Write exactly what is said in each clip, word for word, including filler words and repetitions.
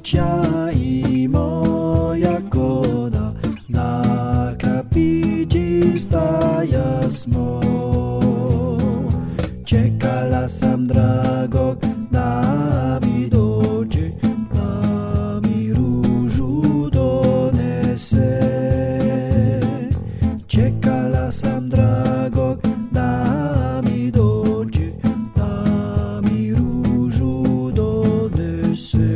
Cia i moja kona na kapici staja smo. Čekala sam dragog da mi dođe, da mi ružu donese. Čekala sam dragog da mi dođe, da mi ružu donese.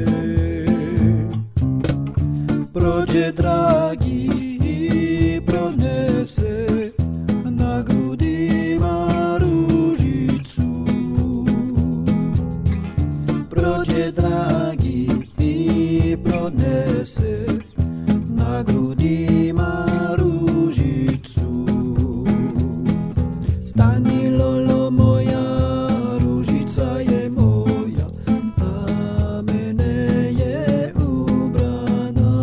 Prođe dragi i pronese na grudima ružicu. Prođe dragi i pronese na grudima ružicu. Stani lolo moja, ružica je moja, za mene je ubrana.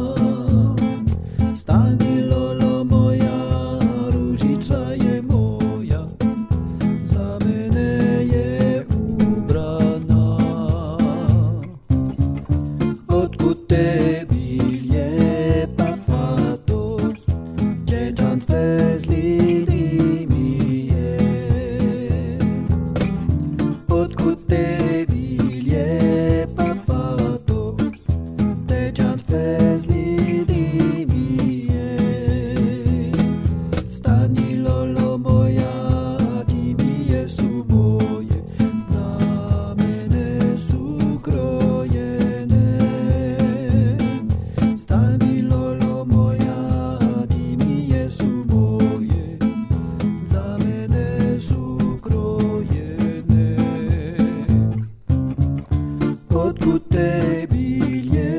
Stani lolo moja, ružica je moja, za mene je ubrana. Otkud tebi lijepa fato, dječan vezli mi je. Otkud tebi lijepa fato, dječan vezli mi je. Stani lolo moja, di mi jesu moje, za mene su krojene. Stani lolo moja, di mi jesu moje, za mene su krojene. Otkud tebi lijepa